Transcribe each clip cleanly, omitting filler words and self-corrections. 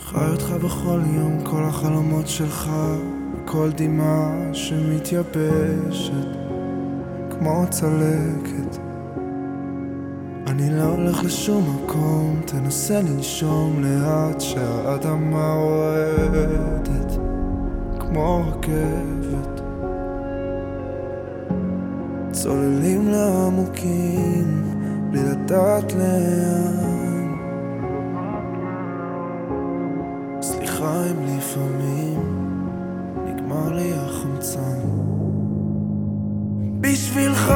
חי אותך בכל יום, כל החלומות שלך, כל דמעה שמתייבשת כמו צלקת. אני לא הולך לשום מקום, תנסה לנשום לאט שהאדמה רועדת כמו רכבת. צוללים לעמוקים בלי לדעת לאן. סליחה אם לפעמים נגמר לי החמצן. בשבילך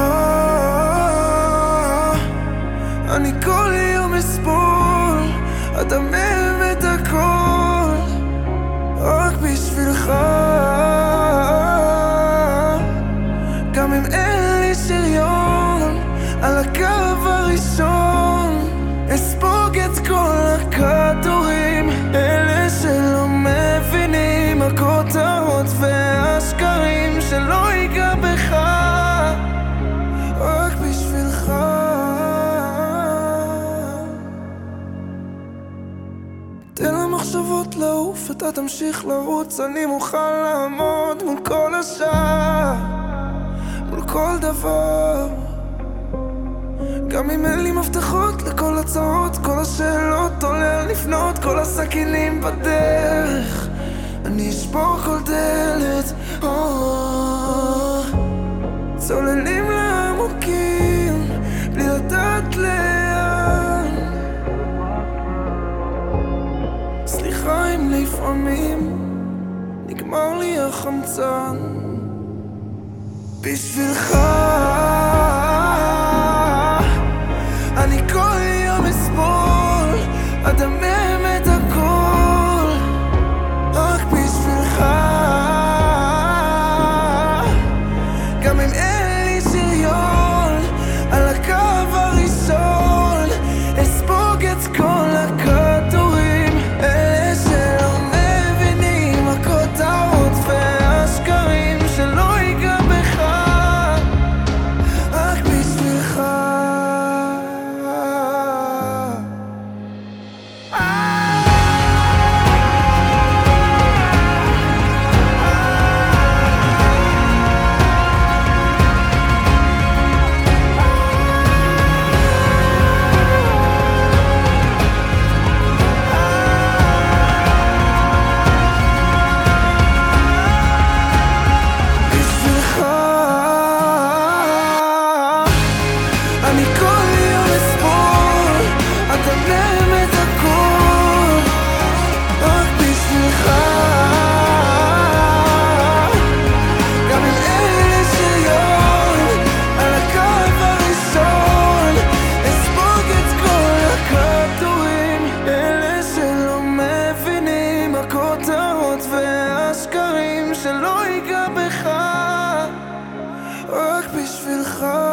אני כל יום אסבול, אדמם את הכל רק בשבילך. גם אם אין לי שריון על הקו הראשון, אספוג את כל הכדורים, אלה שלא מבינים הכותרות והשקרים, שלא ייגע בך רק בשבילך. תן למחשבות לעוף, אתה תמשיך לרוץ, אני מוכן לעמוד מול כל השאר, מול כל דבר. גם אם אין לי מבטחות לכל הצעות, כל השאלות עולה לפנות, כל הסכינים בדרך, אני אשבור כל דלת. צוללים לעמוקים בלי לדעת לאן. סליחה אם לפעמים נגמר לי החמצן. בשבילך אני כל יום אסבול, אדמם את הכל רק בשבילך. גם אם אין לי שריון על הקו הראשון, אספוג את כל הכדורים, אלה שלא מבינים הכותרות והשקרים, שלא ייגע בך רק בשבילך. אני כל יום אסבול, אדמם את הכל רק בשבילך. גם אם אין לי שריון על הקו הראשון, אספוג את כל הכדורים, אלה שלא מבינים הכותרות והשקרים, שלא ייגע בך רק בשבילך.